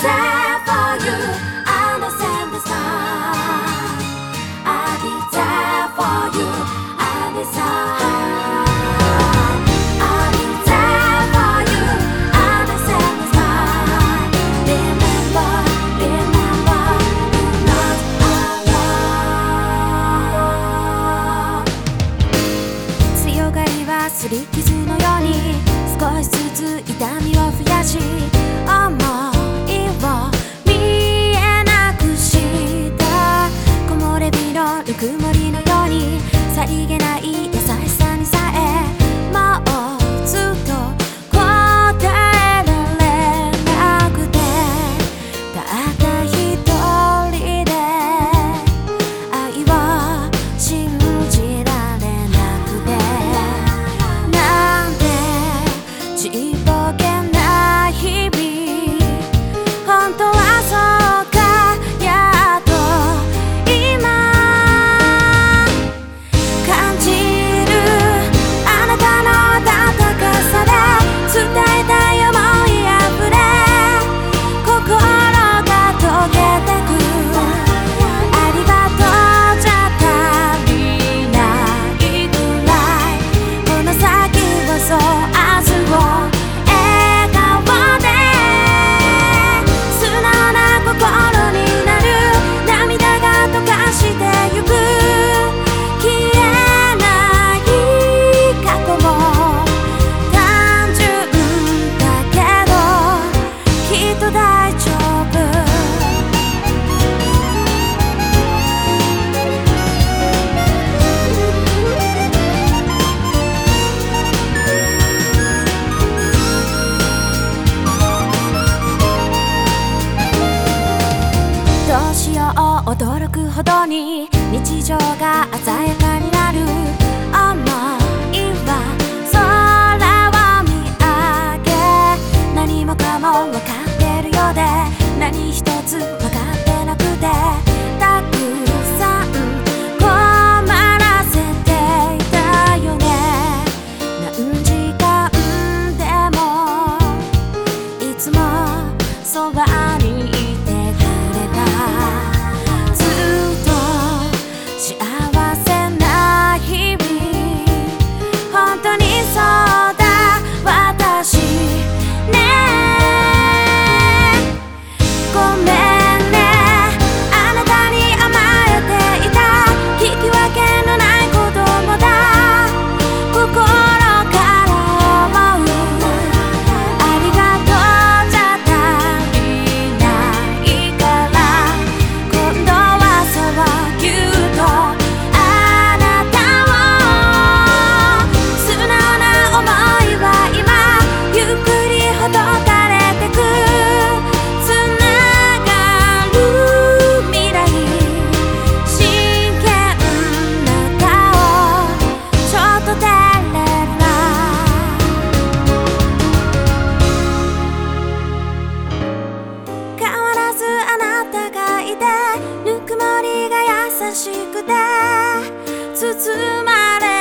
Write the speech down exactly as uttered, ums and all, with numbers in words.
there for you. Understand the star. I'll be there for you. Understand. I'll be there for you. Understand the star. Remember, remember, you're not alone. 強がりは擦り傷のように少しずつ痛みを増やし、想いを見えなくした木漏れ日のぬくもりのようにさりげない優しさにさえもうずっと答えられなくて、たった一人で愛を信じられなくて、なんてちっぽけな日々。本当はそうか、やっと今感じるあなたの温かさで伝えたい想いあふれ、心が溶けてく。ありがとうじゃ足りないくらい、この先をそう明日を笑顔で素直な心になる。涙が溶かしてゆく。消えない過去も単純だけどきっと大丈夫。どうしよう驚くほどに日常が鮮やかになる。想いは空を見上げ、何もかも分かってるようで何一つ分かってなくて、たくさん困らせていたよね。何時間でもいつもそばにいてくれた。ずっと幸せな日々。本当にそうだ私ね。ごめんね、あなたに甘えていた。引き分けのない子供だ。心から思う。ありがとうじゃ足りないから、今度はそう言うとあなたを素直な想いは今ゆっくりほどかれてく。つながる未来、真剣な顔ちょっと照れるな。変わらずあなたがいて、ぬくもりが優しくて包まれ